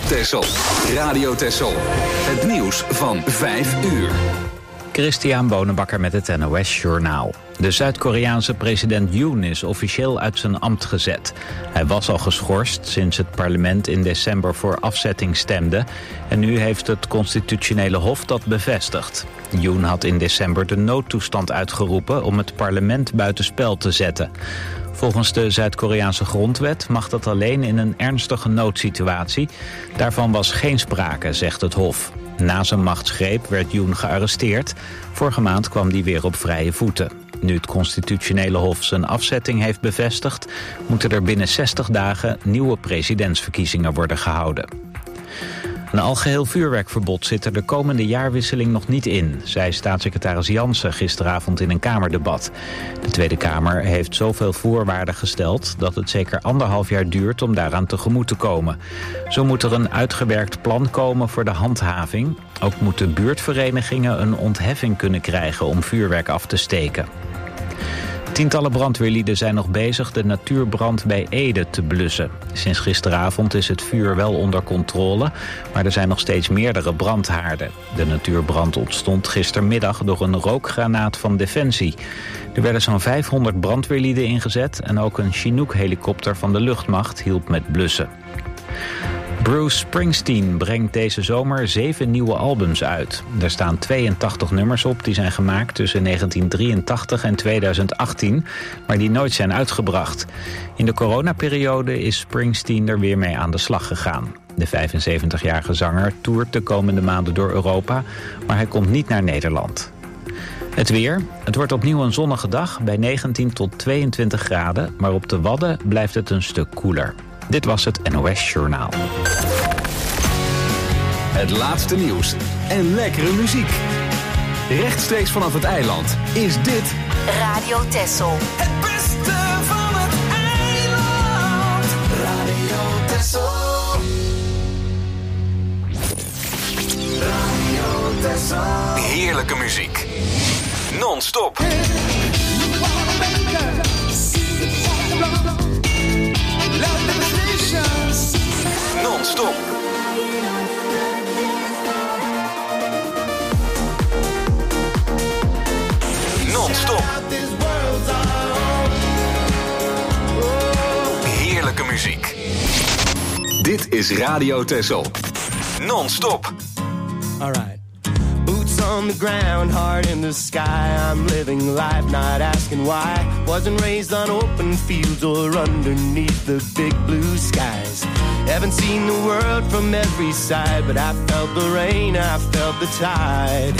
Texel. Radio Texel. Het nieuws van 5 uur. Christian Bonenbakker met het NOS Journaal. De Zuid-Koreaanse president Yoon is officieel uit zijn ambt gezet. Hij was al geschorst sinds het parlement in december voor afzetting stemde. En nu heeft het constitutionele hof dat bevestigd. Yoon had in december de noodtoestand uitgeroepen om het parlement buitenspel te zetten. Volgens de Zuid-Koreaanse grondwet mag dat alleen in een ernstige noodsituatie. Daarvan was geen sprake, zegt het hof. Na zijn machtsgreep werd Yoon gearresteerd. Vorige maand kwam hij weer op vrije voeten. Nu het constitutionele hof zijn afzetting heeft bevestigd, moeten er binnen 60 dagen nieuwe presidentsverkiezingen worden gehouden. Een algeheel vuurwerkverbod zit er de komende jaarwisseling nog niet in, zei staatssecretaris Jansen gisteravond in een Kamerdebat. De Tweede Kamer heeft zoveel voorwaarden gesteld dat het zeker 1,5 jaar duurt om daaraan tegemoet te komen. Zo moet er een uitgewerkt plan komen voor de handhaving. Ook moeten buurtverenigingen een ontheffing kunnen krijgen om vuurwerk af te steken. Tientallen brandweerlieden zijn nog bezig de natuurbrand bij Ede te blussen. Sinds gisteravond is het vuur wel onder controle, maar er zijn nog steeds meerdere brandhaarden. De natuurbrand ontstond gistermiddag door een rookgranaat van Defensie. Er werden zo'n 500 brandweerlieden ingezet en ook een Chinook-helikopter van de luchtmacht hielp met blussen. Bruce Springsteen brengt deze zomer 7 nieuwe albums uit. Er staan 82 nummers op die zijn gemaakt tussen 1983 en 2018, maar die nooit zijn uitgebracht. In de coronaperiode is Springsteen er weer mee aan de slag gegaan. De 75-jarige zanger toert de komende maanden door Europa, maar hij komt niet naar Nederland. Het weer. Het wordt opnieuw een zonnige dag bij 19 tot 22 graden, maar op de Wadden blijft het een stuk koeler. Dit was het NOS Journaal. Het laatste nieuws en lekkere muziek. Rechtstreeks vanaf het eiland is dit Radio Texel. Het beste van het eiland. Radio Texel. Radio Texel. heerlijke muziek. Non-stop. Non-stop. Non-stop. Heerlijke muziek. Dit is Radio Texel. Non-stop. All right. Boots on the ground, heart in the sky. I'm living life, not asking why. Wasn't raised on open fields or underneath the big blue skies. Haven't seen the world from every side, but I felt the rain, I felt the tide.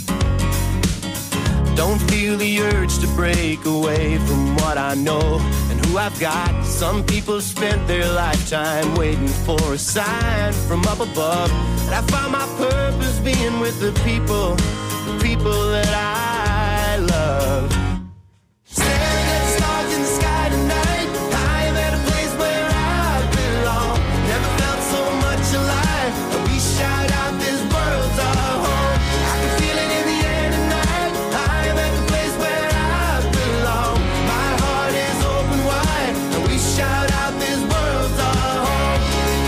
Don't feel the urge to break away from what I know and who I've got. Some people spent their lifetime waiting for a sign from up above. And I found my purpose being with the people that I love. Staring at stars in the sky tonight, I am at a place where I belong. Never felt so much alive. We shout out this world's our home. I can feel it in the air tonight. I am at the place where I belong. My heart is open wide, and we shout out this world's our home.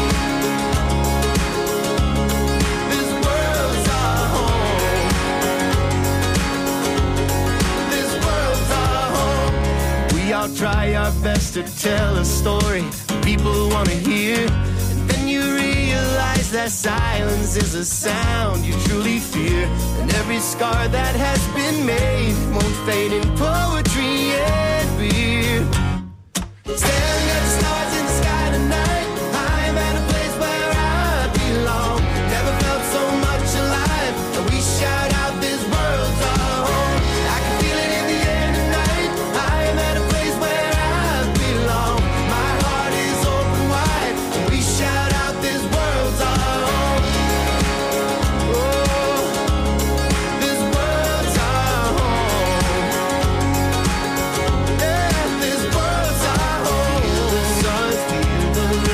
This world's our home. This world's our home. We all try our best to tell a story people want to hear. And then you realize that silence is a sound you truly fear. And every scar that has been made won't fade in poetry and beer. Staring at the stars in the sky tonight, I'm at a place where I belong. Never felt so much alive, and we shout out this world's our home. I can feel it in the air tonight. I'm at a place where I belong. My heart is open wide, and we shout out this world's our home. Oh, this world's our home. Yeah, this world's our home. Feel the sun, feel the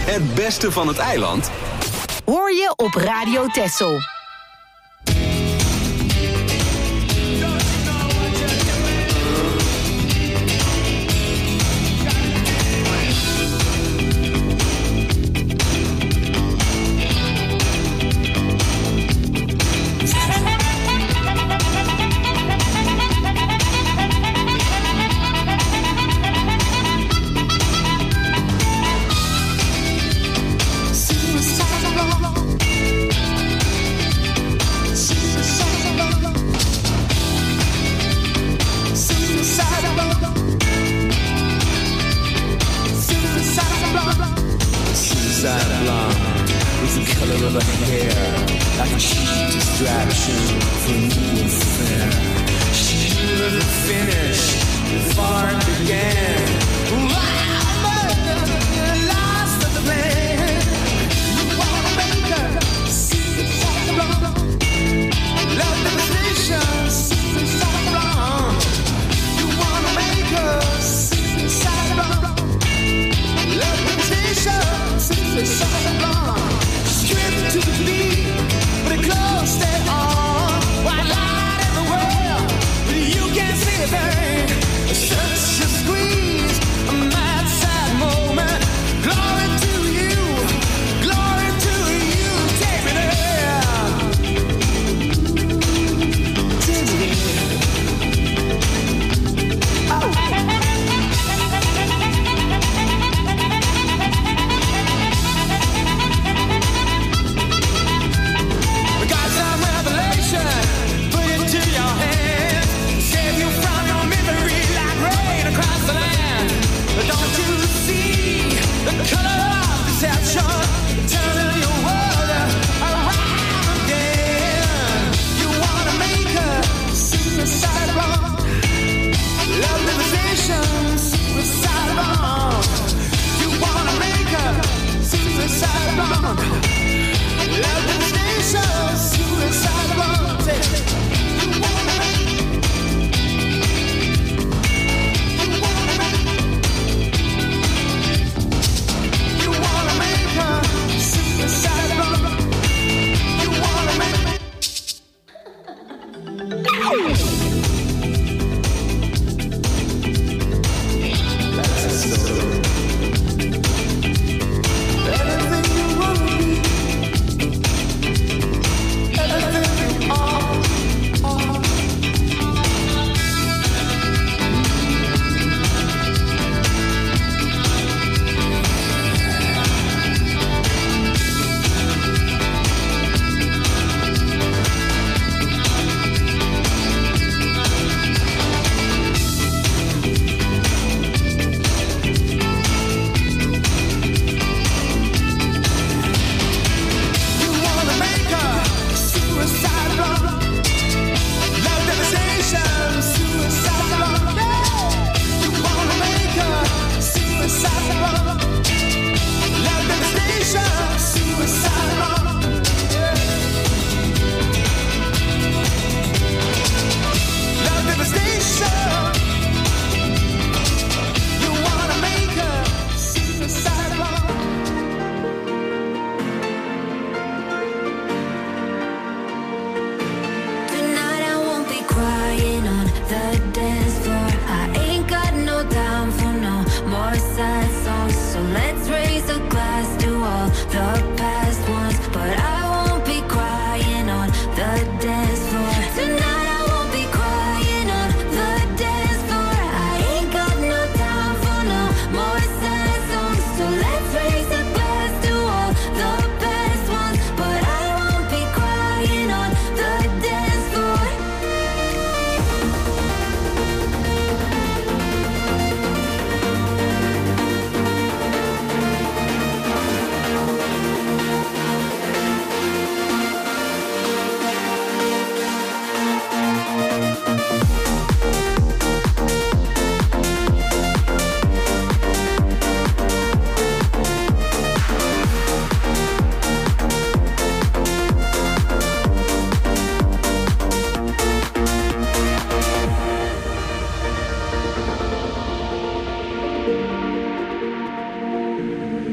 Het beste van het eiland hoor je op Radio Texel. Such a squeeze, a mad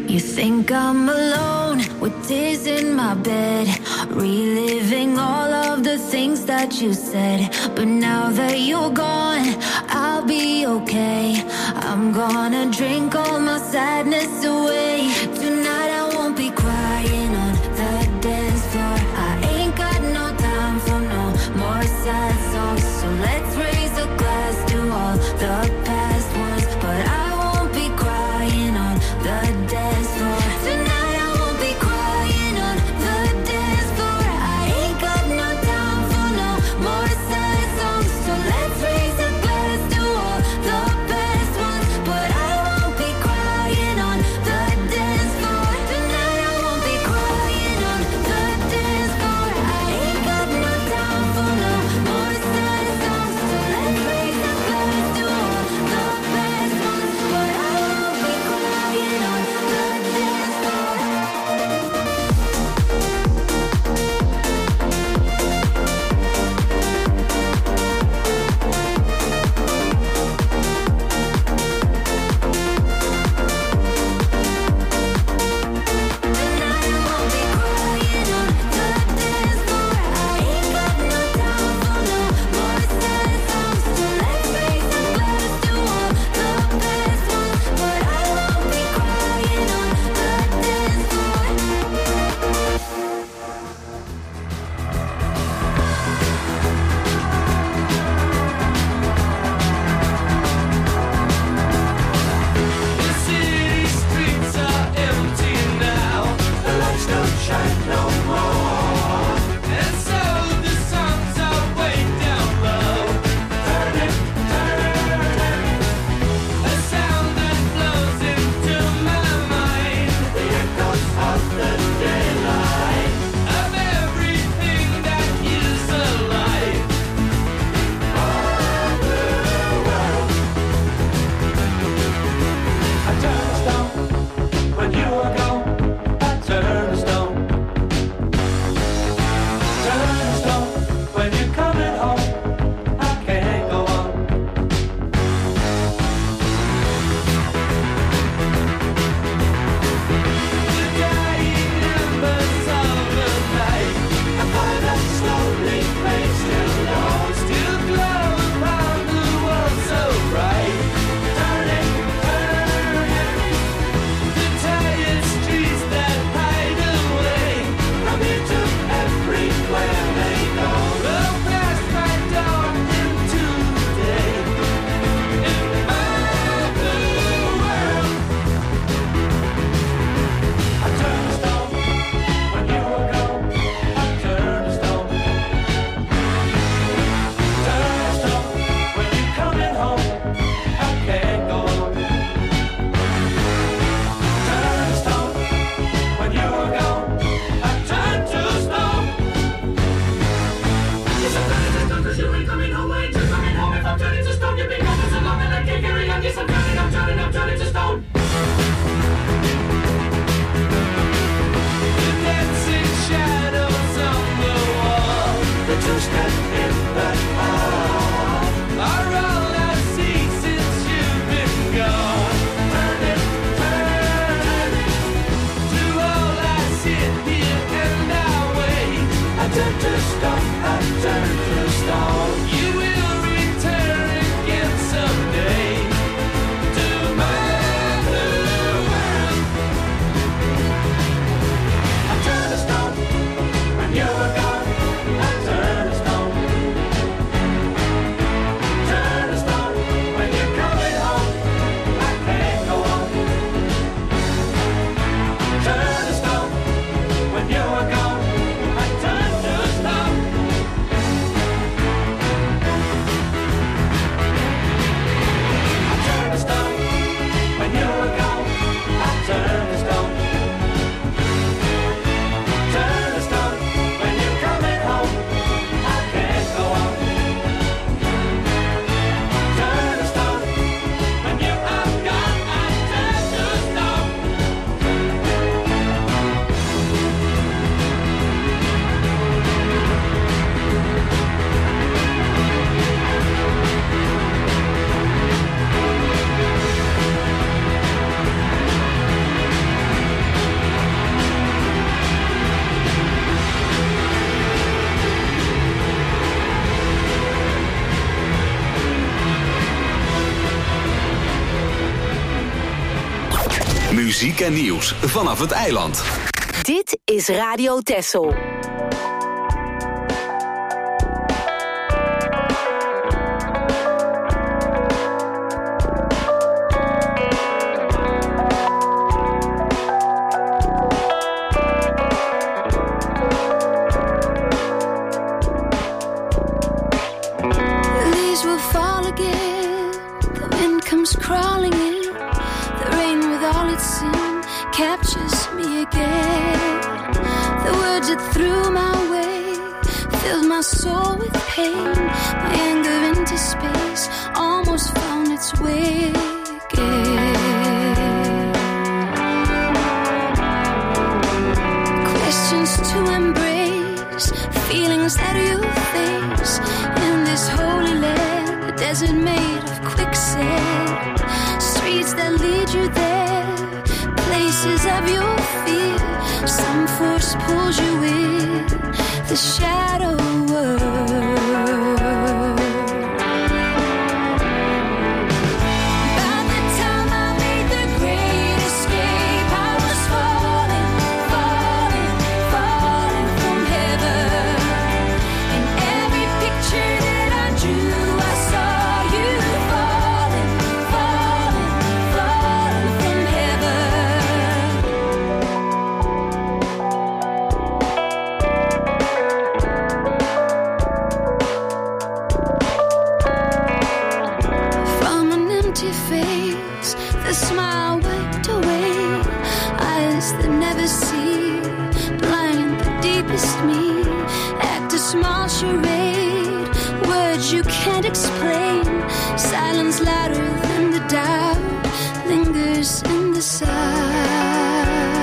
You think I'm alone with tears in my bed, reliving all of the things that you said. But now that you're gone, I'll be okay. I'm gonna drink all my sadness away. Tonight I won't be crying on the dance floor. I ain't got no time for no more sad songs. So let's raise a glass to all the past ones. But I won't be crying on the dance floor. Tonight I won't be crying on the dance floor. I ain't got no time for no more sad songs. So let's raise a glass to all the past ones. But I won't be crying on the Muziek en nieuws vanaf het eiland. Dit is Radio Texel. Crawling in, the rain with all its sin captures me again. The words it threw my way filled my soul with pain. My anger into space almost found its way again. Questions to embrace, feelings that you face in this holy land, a desert made of quicksand. Streets that lead you there, places of your fear. Some force pulls you in the shadow world. By the time I made the great escape, I was falling, falling, falling from heaven. In every picture that I drew, I saw you falling, falling, falling from heaven. From an empty face, the smile wiped away. Eyes that never see, blind the deepest me. Act a small charade, words you can't explain. Silence louder than the doubt lingers in the side.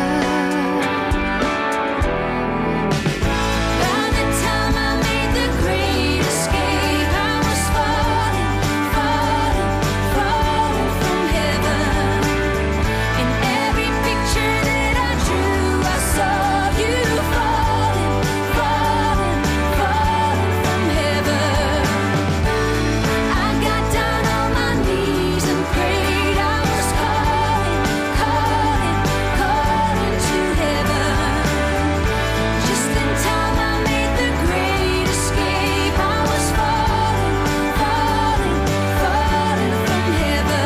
By the time I made the great escape, I was falling, falling, falling from heaven. In every picture that I drew, I saw you falling, falling, falling from heaven. I got down on my knees and prayed. I was calling, calling, calling to heaven. Just in time I made the great escape. I was falling, falling, falling from heaven.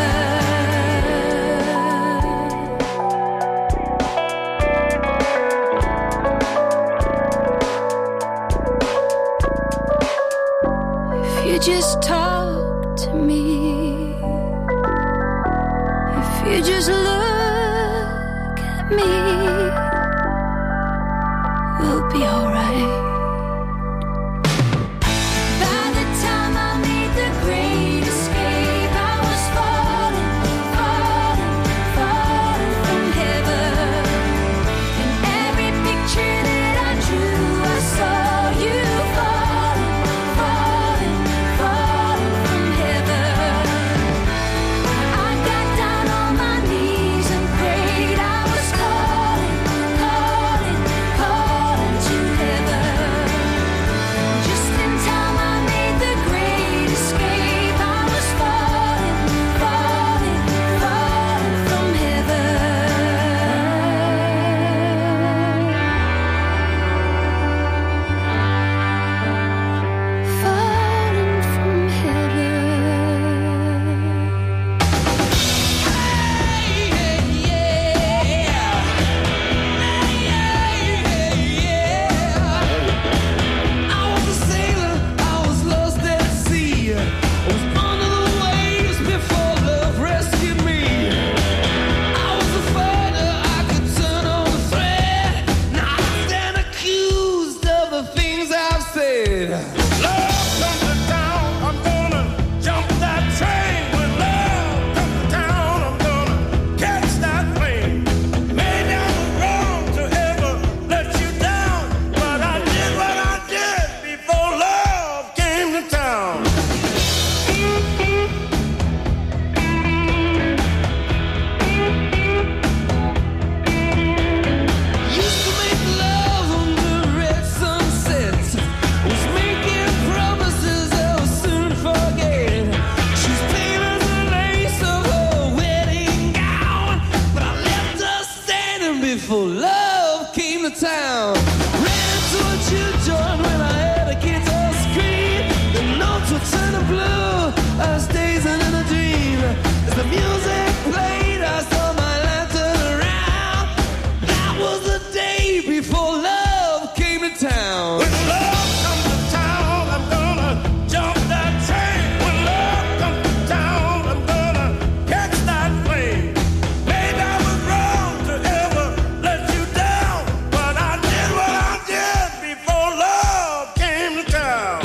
If you just talk to me, if you just look at me, we'll be alright. By the time I made the great escape, I was falling, falling, falling from heaven. In every picture that I drew, I saw you falling, falling, falling from heaven. I got down on my knees and prayed. I was calling. before love came to town. Ran to a children when I heard a guitar scream. The notes were turning blue. I was dazing in a dream. As the music played, I saw my life turn around. That was the day before love came to town. When love comes to town, I'm gonna jump that train. When love comes to town, I'm gonna catch that plane. Maybe I was wrong to ever let you down, but I did what I did before love came to town.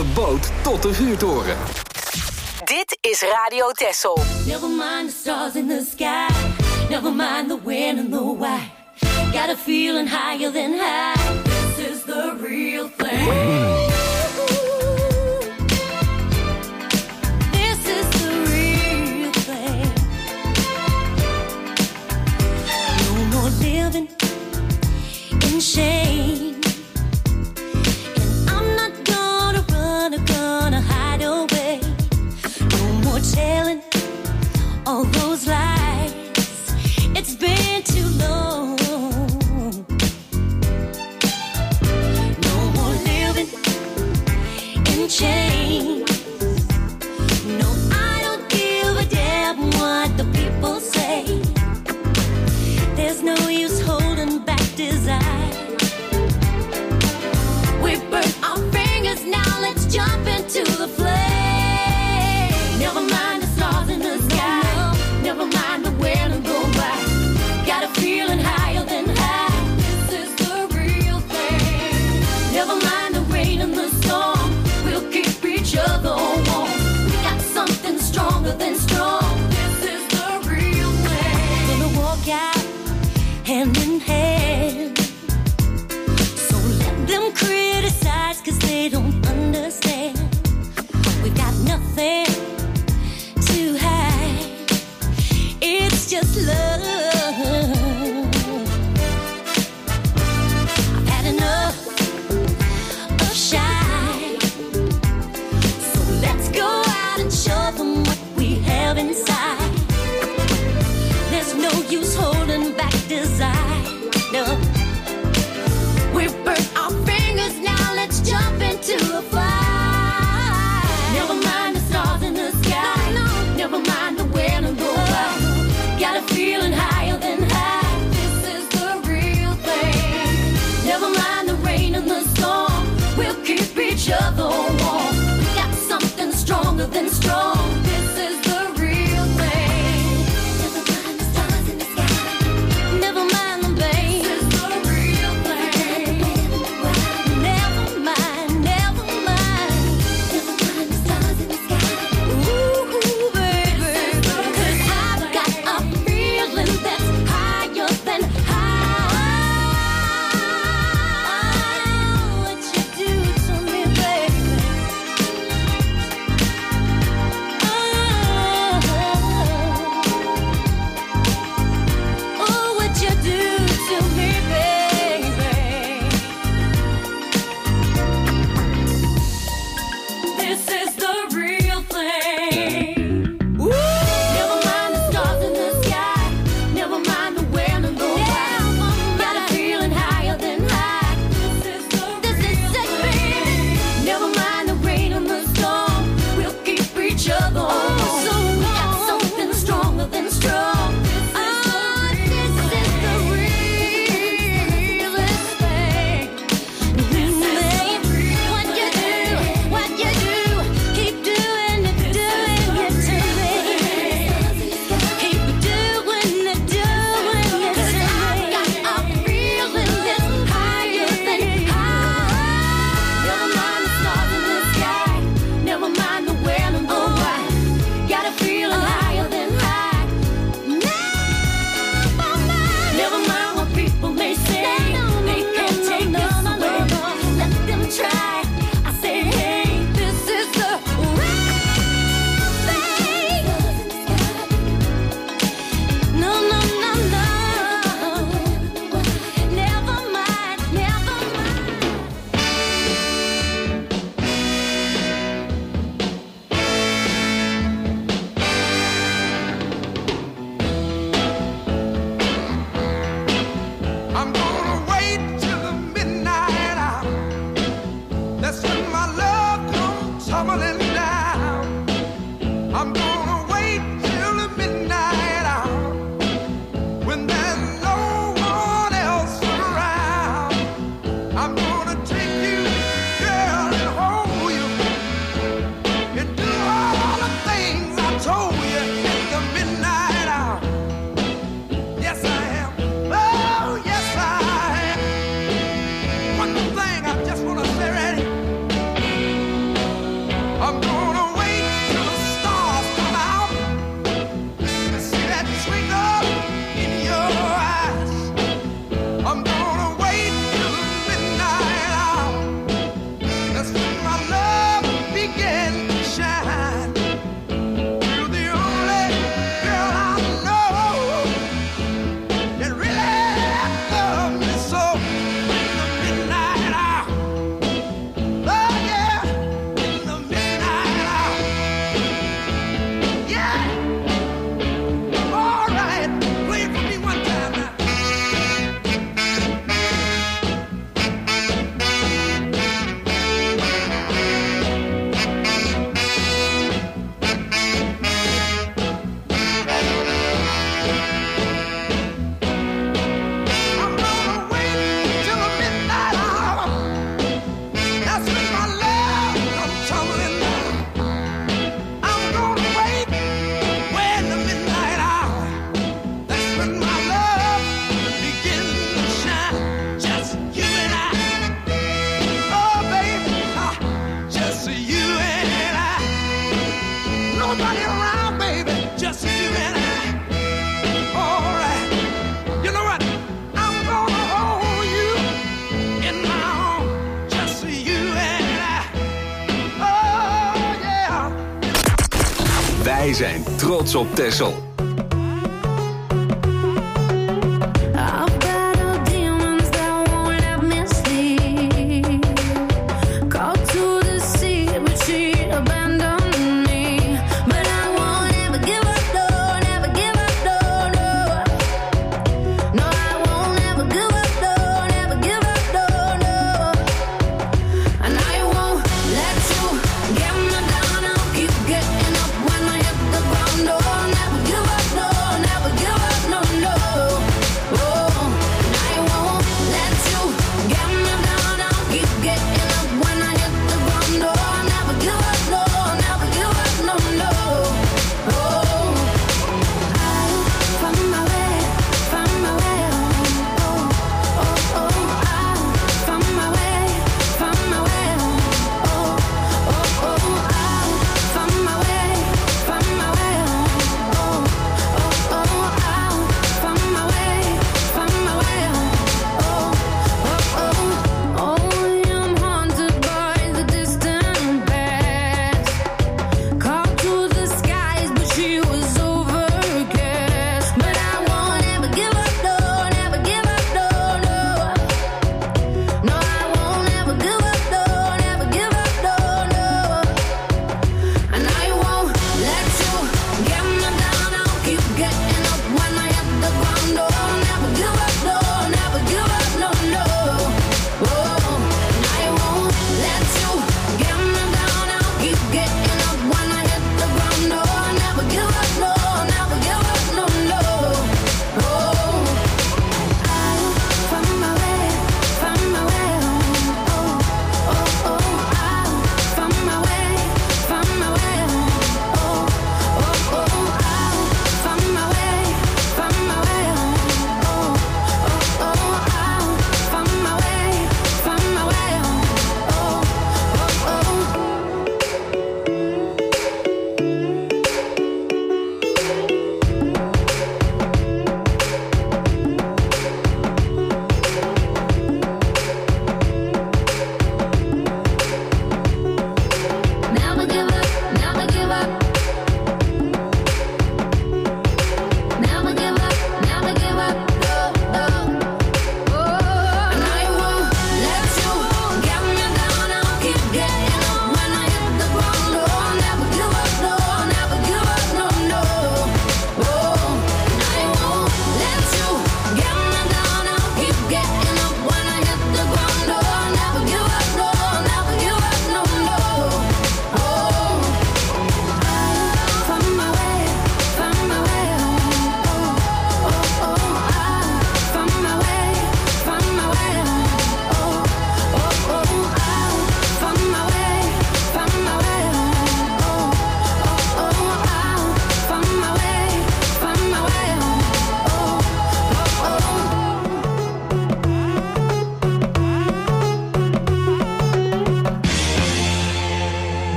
de boot tot de vuurtoren. Dit is Radio Texel. Never mind the stars in the sky. Never mind the when and the why. Got a feeling higher than high. This is the real thing. This is the real thing. No more living in shame. And I'm not gonna run or gonna hide away. No more telling all those lies. It's been too long. No more living in chains. No, I don't give a damn what the people say. There's no use holding back desire. We burnt our fingers, now let's jump into the flame. Never mind the stars in the sky. Never mind the when and go by. Got a feeling higher than high. This is the real thing. Never mind the rain and the storm. We'll keep each other warm. We got something stronger than strong. This is the real thing. Gonna walk out hand in hand. So let them criticize, 'cause they don't understand. We've got nothing to hide. It's just love. I've had enough of shy. So let's go out and show them what we have inside. There's no use holding back desire. No. We've burnt our fingers, now let's jump into the fire. Never mind the stars in the sky. Never mind the when and the why. Got a feeling Wij zijn trots op Texel. I've battled demons that won't let me sleep. Called to the sea, but she abandoned me. But I won't ever give up, no, never give up, no, no. No, I won't ever give up, no, never give up, no, no. And I won't let you get me down. I'll keep getting up when I hit the ground. Oh, never give up.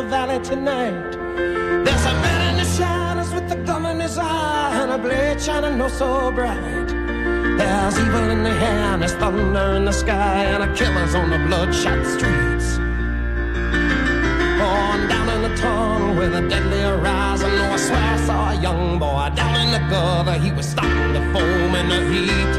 the valley tonight. There's a man in the shadows with a gun in his eye and a blade shining no so bright. There's evil in the air and there's thunder in the sky and a killer's on the bloodshot streets. On down in the tunnel with a deadly horizon, oh, I swear I saw a young boy down in the gutter. He was starting to foam in the heat.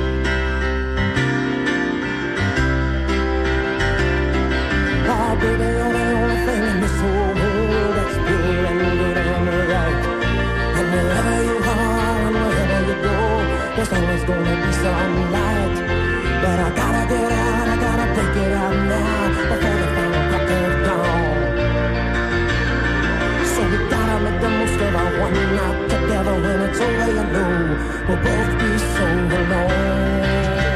Oh, baby, you're the only thing in this whole world that's pure and good and right. And wherever you are and wherever you go, there's always gonna be some light. But I gotta get out, I gotta break it out now before the final crack of dawn. So we gotta make the most of our one night together. When it's over, you know we'll both be so alone.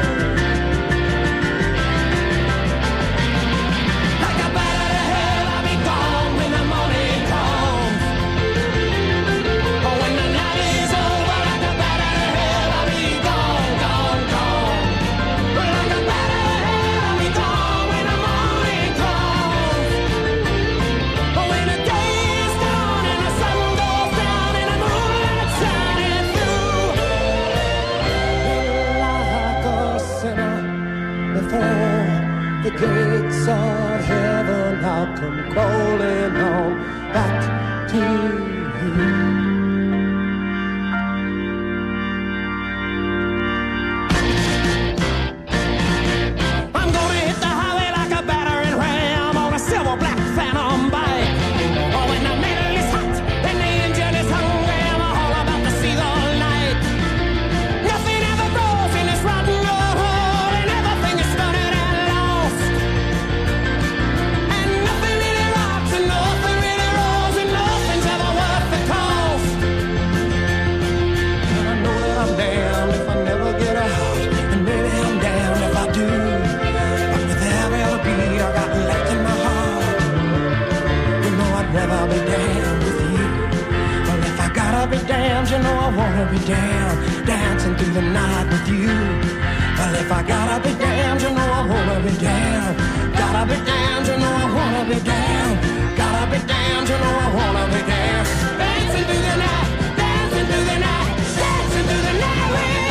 Like a bat out of hell, I'll be gone when the morning comes. But when the night is over, like a bat out of hell, I'll be gone, gone, gone. Like a bat out of hell, I'll be gone when the morning comes. But when the day is done and the sun goes down and the moonlight shining through, like a sinner before the gates of heaven, I'll come crawling on back to you. I'm gonna hit the highway like a battering ram on a silver black phantom bike. Oh, when the metal is hot and the engine is hungry, I'm all about to see the light. Nothing ever grows in this rotten old hole, and everything is stunted and lost. And nothing really rocks and nothing really rolls and nothing's ever worth the cost. And I know that I'm damned if I never get out, and maybe I'm damned if I do. But with every other beat I got left in my heart, you know I'd rather be damned with you. Well, if I gotta be damned, you know I wanna be damned, dancing through the night with you. Well, if I gotta be damned, you know I wanna be damned. Gotta be damned, you know I wanna be damned. Gotta be damned, you know I wanna be damned. Dancing through the night, dancing through the night, dancing through the night with you.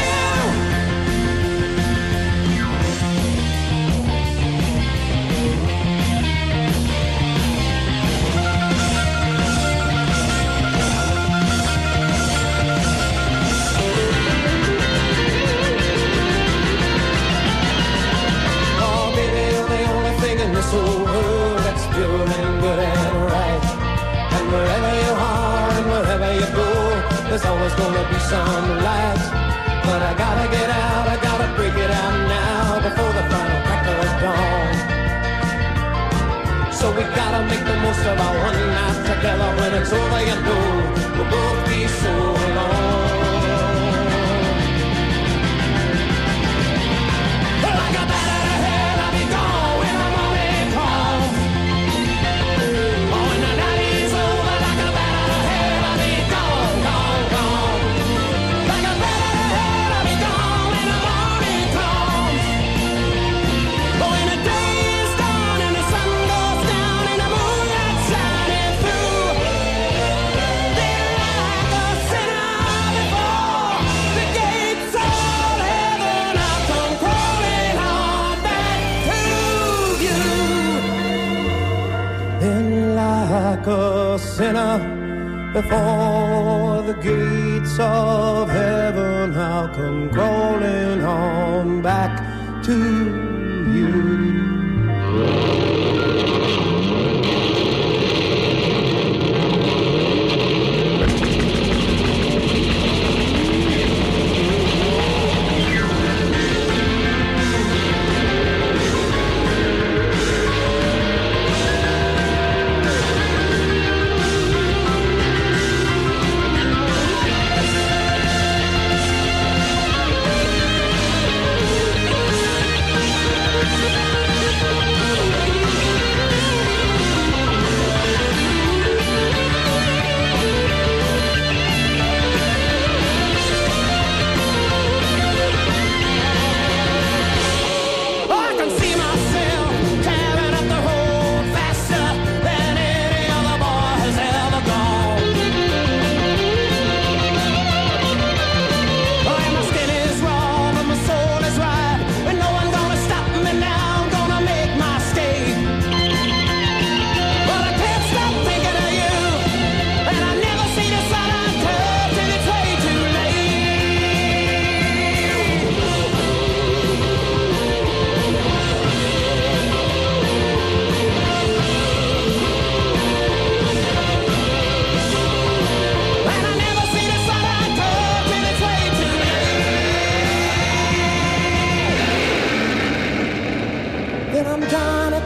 Oh, baby, you're the only thing in this whole world that's pure and good and right. And wherever you are and wherever you go, there's always gonna be some light. But I gotta get out, I gotta break it out now before the final crack of dawn. So we gotta make the most of our one night together. When it's over, you know we'll both be so alone. Like a bat out of hell, I'll be gone when the morning comes. Oh, when the night is over, like a bat out of hell, I'll be gone, gone, gone. Like a bat out of hell, I'll be gone when the morning comes. But when the day is done and the sun goes down and the moonlight shining through, then like a sinner before the gates of heaven, I'll come crawling on back to you. Then like a sinner before the gates of heaven, I'll come crawling on back to you.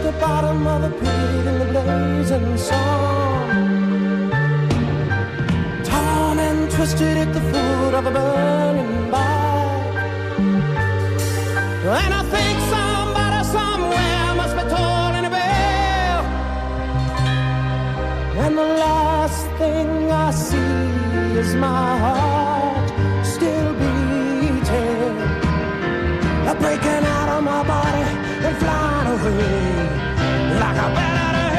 the bottom of the pit in the blazing sun. Torn and twisted at the foot of a burning bark. And I think somebody somewhere must be tolling a bell. And the last thing I see is my heart still beating, breaking out of my body and flying away like a bat out of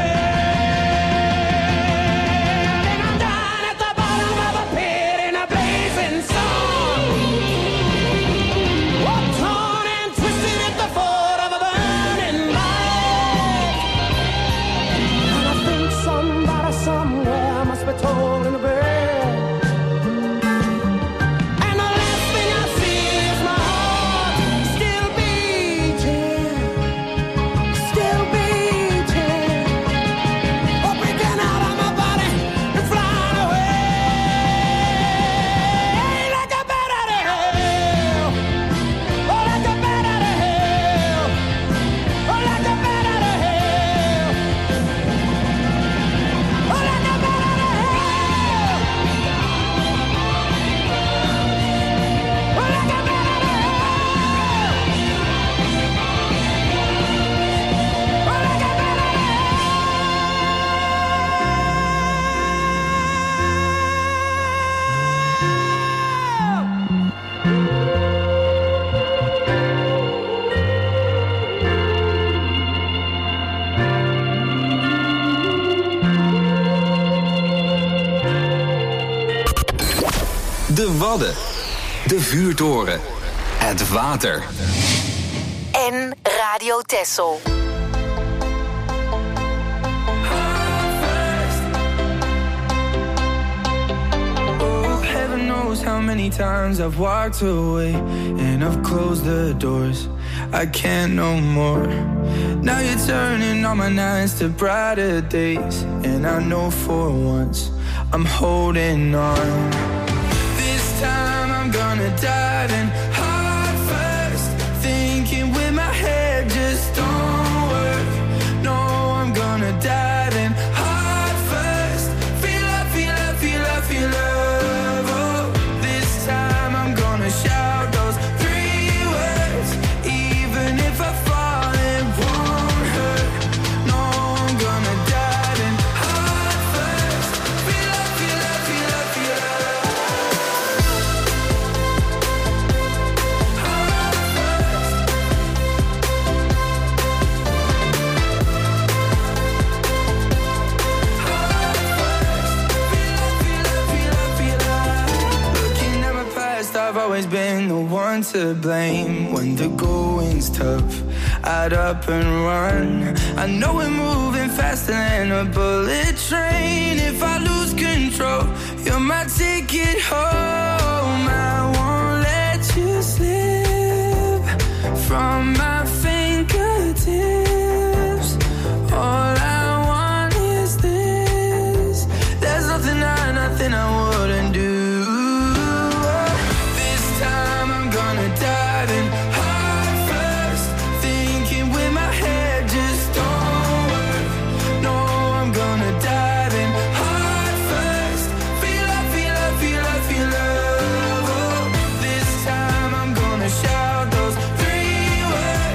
hell. And I'm down at the bottom of a pit in a blazing sun. Oh, torn and twisted at the foot of a burning light. And I think somebody somewhere must be tolling a bell. De Wadden, de vuurtoren, het water. En Radio Texel. Oh, heaven knows how many times I've walked away and I've closed the doors. I can't no more. Now you're turning all my nights to brighter days, and I know for once I'm holding on. Time I'm gonna dive in heart first, thinking with my head just don't work. No, I'm gonna dive in heart first, feel love, feel love, feel love, feel love. Oh, this time I'm gonna shout those 3 words, even if I fall it won't hurt. No, I'm gonna dive in heart first, feel love, feel love, feel love, feel love. I've always been the one to blame. When the going's tough, I'd up and run. I know we're moving faster than a bullet train. If I lose control, you're my ticket home. I won't let you slip from my fingertips. All I want is this. There's nothing I wouldn't do. Dive in heart first, thinking with my head just don't work. No, I'm gonna dive in heart first, feel love, feel love, feel love, feel love. Oh, this time I'm gonna shout those 3 words.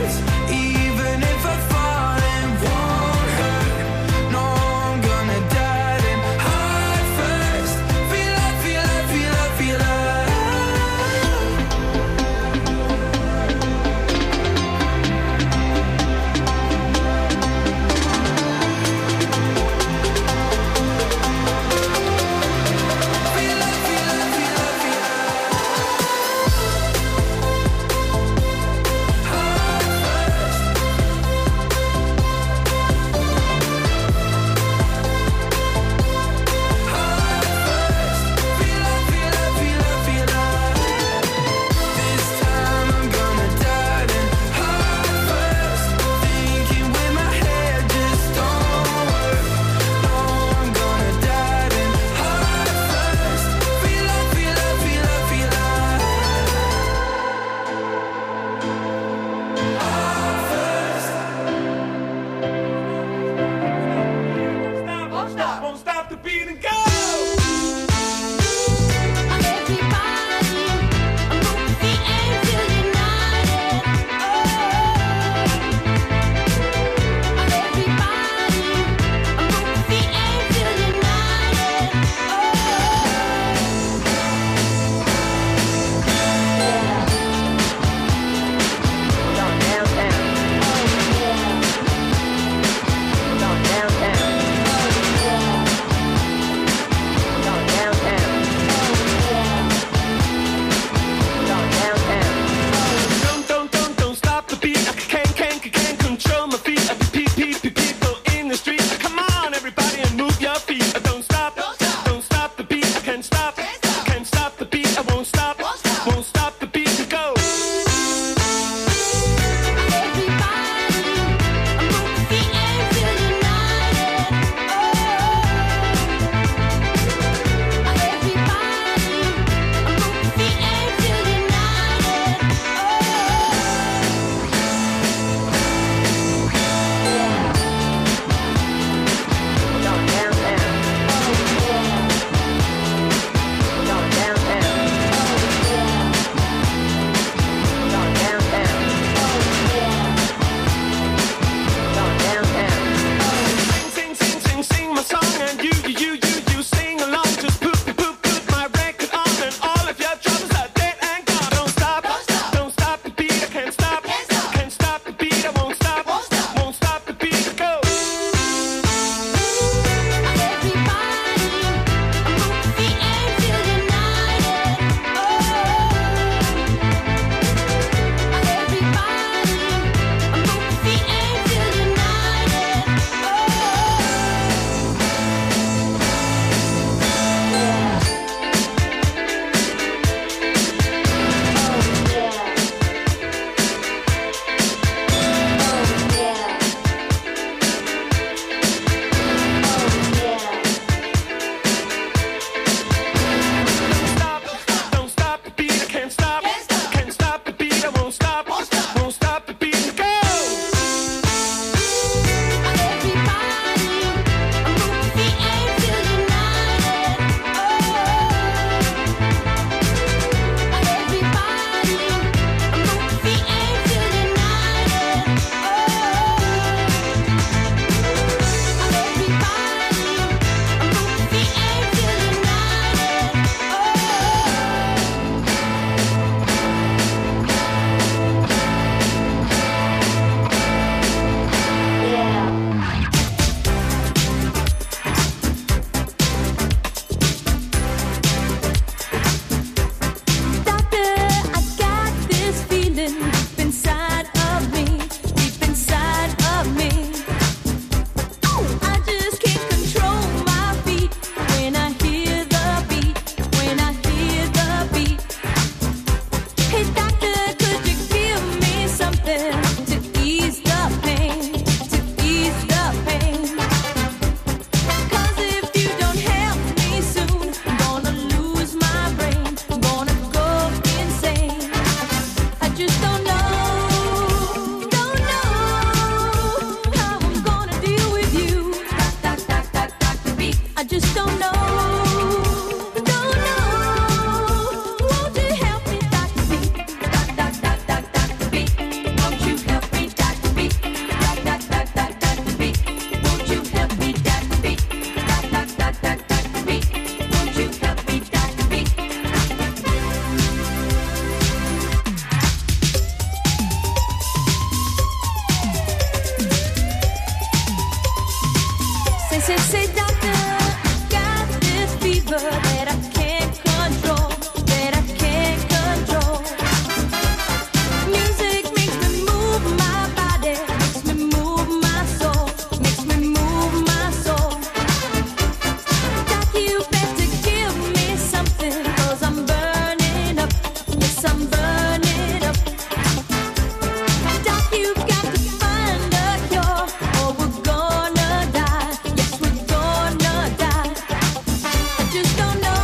Say, doctor, got this fever that I can't control, that I can't control. Music makes me move my body, makes me move my soul, makes me move my soul. Doc, you better give me something, 'cause I'm burning up, yes, I'm burning up. Doc, you got to find a cure, or we're gonna die, yes, we're gonna die. I just don't know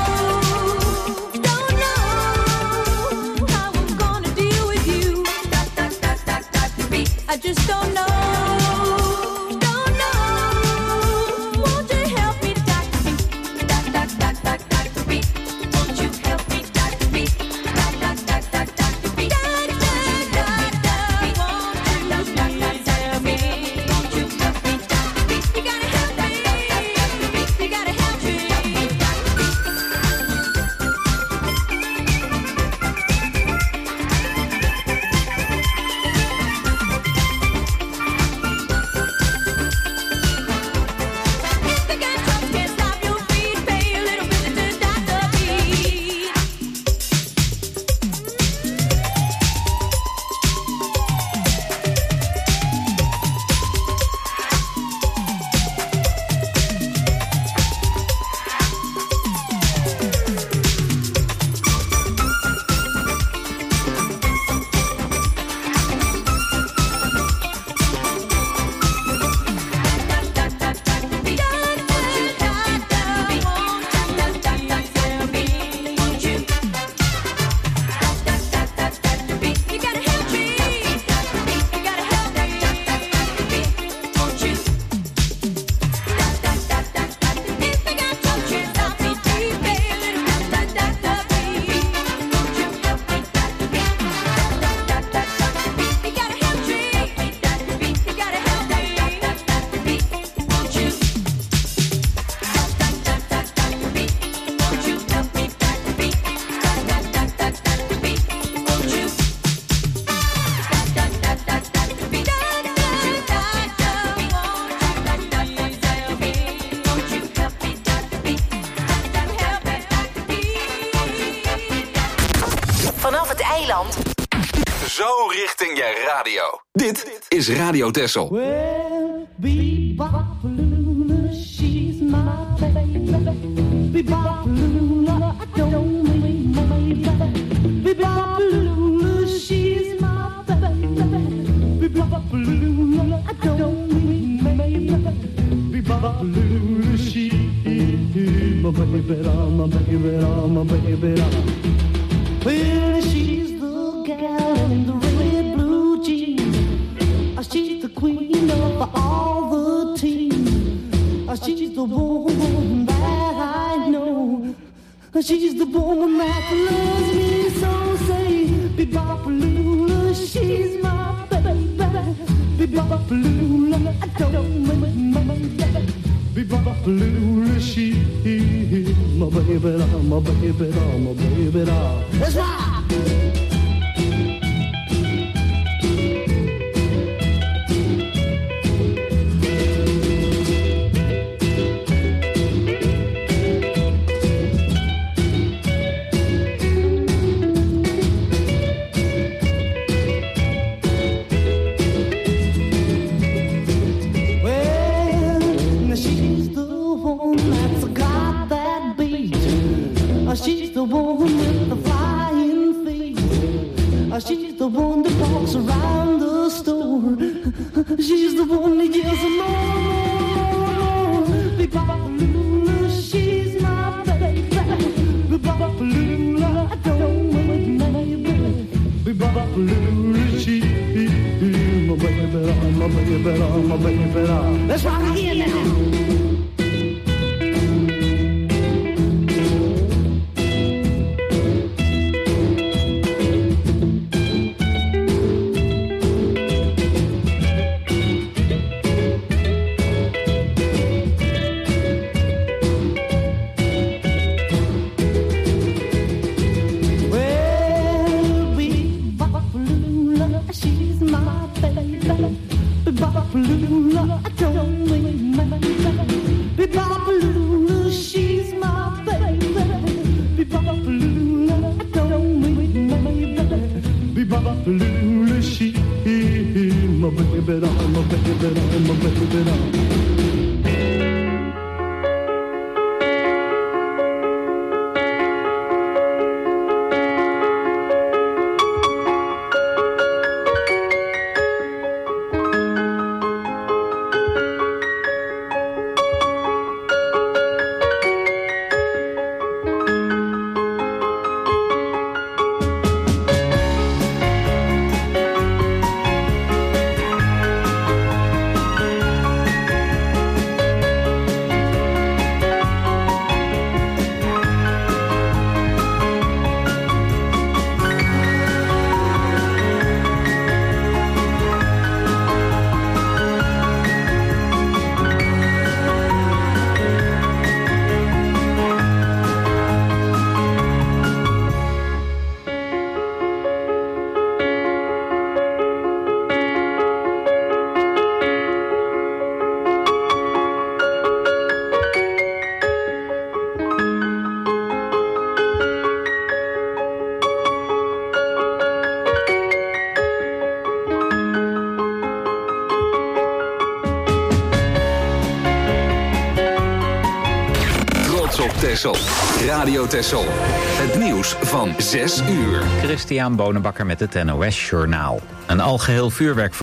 how I'm gonna deal with you. Dr. B, I just don't know. Won't you help me, Dr. B? Dr. B, won't you help me, Dr. B? Dr. B, you gotta help me, you gotta help me. If the gunshots can't stop your feet, pay a little visit to Dr. B. You gotta help me, you gotta help me, won't you? If the gunshots can't stop me, pay a little Dr. B. Won't you help me, Dr. B? You gotta help me, Dr. B. You gotta help me, Dr. B. Won't you? Dr. B, won't you help me, Dr. B? Dr. B, won't you? Vanaf het eiland. Zo richting je radio. Dit is Radio Texel. Well, Bebop-a-Lula, she's my baby. Bebop-a-Lula, I don't mean my baby. Bebop-a-Lula, she's my baby. Bebop-a-Lula, I don't mean my baby. Bebop-a-Lula, she's my baby, my baby, my baby. Well, she's the gal in the red blue jeans. She's the queen of all the teams. She's the woman that I know. She's the woman that loves me so. Say, Bebop-a-Lula, she's my baby. Bebop-a-Lula, I don't mind my baby. Bebop-a-Lula, she's my baby, my baby, my baby. Let's rock! She's the one with the flying feet. She's the one that walks around the store. She's the one that yells more. Bebop-a-Lula, she's my baby. Bebop-a-Lula, I don't want my baby. Bebop-a-Lula, she's my baby, my baby, my baby. Let's rock again now. Bebop-a-Lula, I don't mean my baby. my baby doll, my baby doll, my baby doll. Texel. Radio Texel. Het nieuws van 6 uur. Christian Bonenbakker met het NOS Journaal. Een algeheel vuurwerk